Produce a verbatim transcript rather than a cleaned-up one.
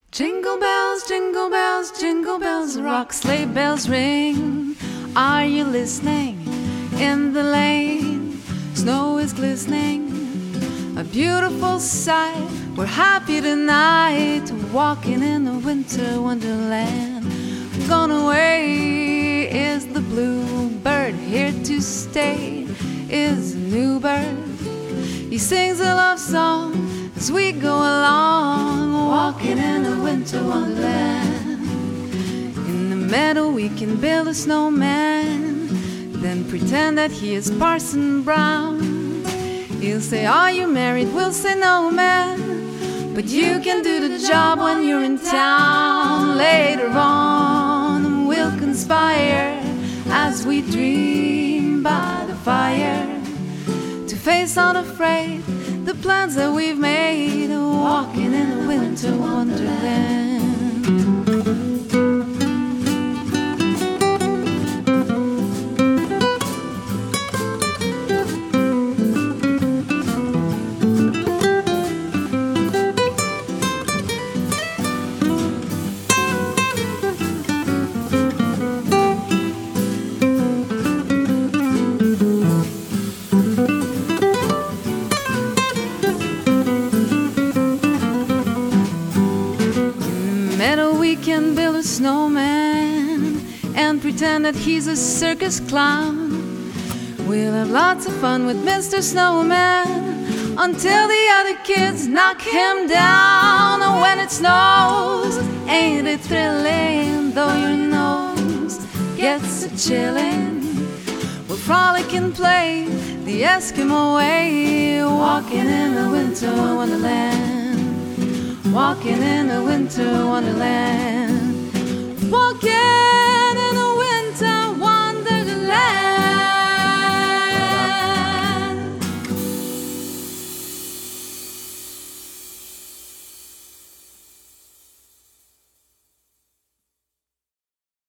Jingle bells, jingle bells, jingle bells rock, sleigh bells ring. Are you listening? In the lane, snow is glistening, a beautiful sight. We're happy tonight, walking in a winter wonderland. Gone away is the bluebird, here to stay is a new bird. He sings a love song as we go along, walking in a winter wonderland. In the meadow we can build a snowman, then pretend that he is Parson Brown. He'll say, are you married? We'll say, no, man, but you can do the job when you're in town. Later on we'll conspire as we dream by the fire, to face unafraid the plans that we've made, walking in a winter wonderland. We can build a snowman and pretend that he's a circus clown. We'll have lots of fun with Mister Snowman until the other kids knock him down. And when it snows, ain't it thrilling? Though your nose gets a chillin', we'll frolic and play the Eskimo way, walking in a winter wonderland, walking in a winter wonderland, walking